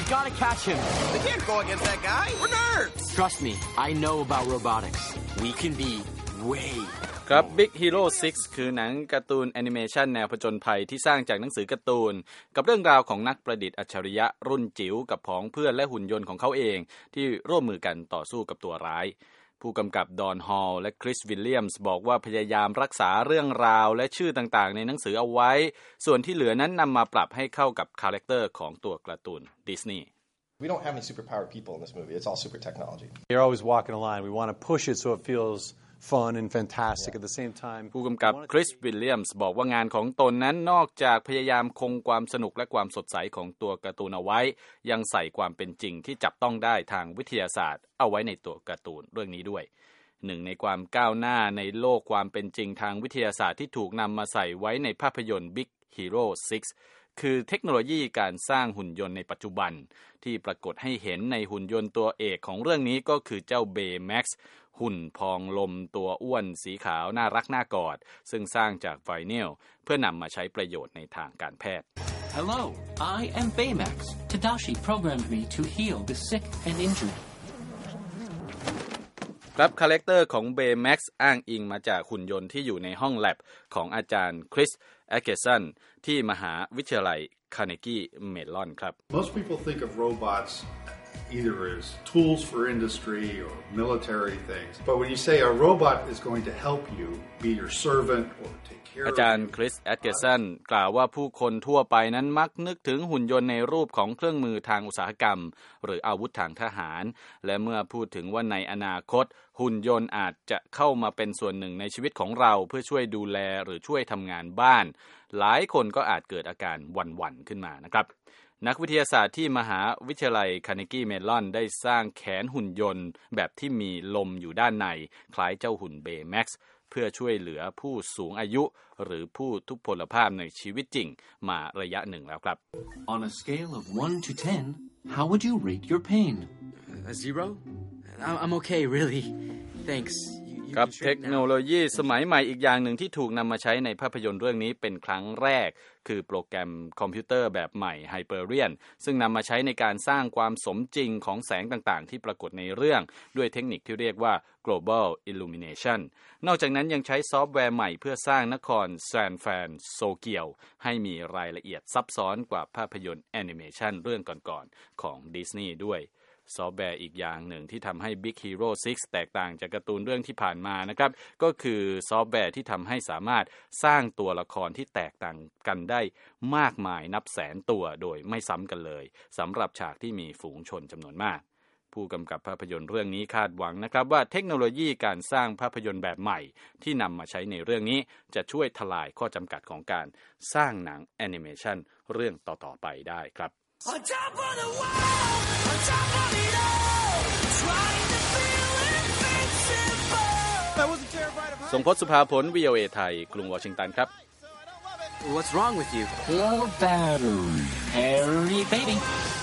gotta catch him. We can't go against that guy. We're nerds. Trust me, I know about robotics. We can be way. ครับ Big Hero 6 คือหนังการ์ตูนแอนิเมชันแนวผจญภัยที่สร้างจากหนังสือการ์ตูนกับเรื่องราวของนักประดิษฐ์อัจฉริยะรุ่นจิ๋วกับพ้องเพื่อนและหุ่นยนต์ของเขาเองที่ร่วมมือกันต่อสู้กับตัวร้ายผู้กำกับดอนฮอลและคริสวิลเลียมส์บอกว่าพยายามรักษาเรื่องราวและชื่อต่างๆในหนังสือเอาไว้ส่วนที่เหลือนั้นนำมาปรับให้เข้ากับคาแรคเตอร์ของตัวการ์ตูนดิสนีย์ We don't have any superpowered people in this movie. It's all super technology. You're always walking a line. We want to push it so it feels fun and fantastic at the same time. ผู้กำกับคริสวิลเลียมส์บอกว่างานของตนนั้นนอกจากพยายามคงความสนุกและความสดใสของตัวการ์ตูนเอาไว้ยังใส่ความเป็นจริงที่จับต้องได้ทางวิทยาศาสตร์เอาไว้ในตัวการ์ตูนเรื่องนี้ด้วยหนึ่งในความก้าวหน้าในโลกความเป็นจริงทางวิทยาศาสตร์ที่ถูกนำมาใส่ไว้ในภาพยนตร์ Big Hero 6 คือเทคโนโลยีการสร้างหุ่นยนต์ในปัจจุบันที่ปรากฏให้เห็นในหุ่นยนต์ตัวเอกของเรื่องนี้ก็คือเจ้าเบย์แม็กซ์หุ่นพองลมตัวอ้วนสีขาวน่ารักน่ากอดซึ่งสร้างจากไวนิลเพื่อนำมาใช้ประโยชน์ในทางการแพทย์ Hello, I am Baymax. Tadashi programmed me to heal the sick and injured. ครับคาแรคเตอร์ของเบย์แม็กซ์อ้างอิงมาจากหุ่นยนต์ที่อยู่ในห้องแลบของอาจารย์คริสแอคเกสันที่มหาวิทยาลัยคาร์เนกีเมลอนครับ Most people think of robots either as tools for industry or military things. But when you say a robot is going to help you be your servant or take care of you อาจารย์คริสแอคเกสันกล่าวว่าผู้คนทั่วไปนั้นมักนึกถึงหุ่นยนต์ในรูปของเครื่องมือทางอุตสาหกรรมหรืออาวุธทางทหารและเมื่อพูดถึงว่าในอนาคตหุ่นยนต์อาจจะเข้ามาเป็นส่วนหนึ่งในชีวิตของเราเพื่อช่วยดูแลหรือช่วยทำงานบ้านหลายคนก็อาจเกิดอาการหวั่นๆขึ้นมานะครับนักวิทยาศาสตร์ที่มหาวิทยาลัยคาร์เนกีเมลอนได้สร้างแขนหุ่นยนต์แบบที่มีลมอยู่ด้านในคล้ายเจ้าหุ่นเบย์แม็กซ์เพื่อช่วยเหลือผู้สูงอายุหรือผู้ทุพพลภาพในชีวิตจริงมาระยะหนึ่งแล้วครับ On a scale of 1 to 10, how would you rate your pain? A 0? I'm okay, really. Thanks. กับเทคโนโลยีสมัยใหม่อีกอย่างหนึ่งที่ถูกนำมาใช้ในภาพยนตร์เรื่องนี้เป็นครั้งแรกคือโปรแกรมคอมพิวเตอร์แบบใหม่ Hyperion ซึ่งนำมาใช้ในการสร้างความสมจริงของแสงต่างๆที่ปรากฏในเรื่องด้วยเทคนิคที่เรียกว่า Global Illumination นอกจากนั้นยังใช้ซอฟต์แวร์ใหม่เพื่อสร้างนครซานฟรานโซเกียวให้มีรายละเอียดซับซ้อนกว่าภาพยนตร์แอนิเมชันเรื่องก่อนๆของดิสนีย์ด้วยซอฟต์แวร์อีกอย่างหนึ่งที่ทำให้ Big Hero 6 แตกต่างจากการ์ตูนเรื่องที่ผ่านมานะครับก็คือซอฟต์แวร์ที่ทำให้สามารถสร้างตัวละครที่แตกต่างกันได้มากมายนับแสนตัวโดยไม่ซ้ำกันเลยสำหรับฉากที่มีฝูงชนจำนวนมากผู้กำกับภาพยนตร์เรื่องนี้คาดหวังนะครับว่าเทคโนโลยีการสร้างภาพยนตร์แบบใหม่ที่นำมาใช้ในเรื่องนี้จะช่วยทลายข้อจำกัดของการสร้างหนังแอนิเมชันเรื่องต่อๆไปได้ครับOn top of the world, on top of it all, trying to feel invincible. สมพศ สุภาผล VOA ไทยกรุงวอชิงตันครับ What's wrong with you? Low battery. Harry baby.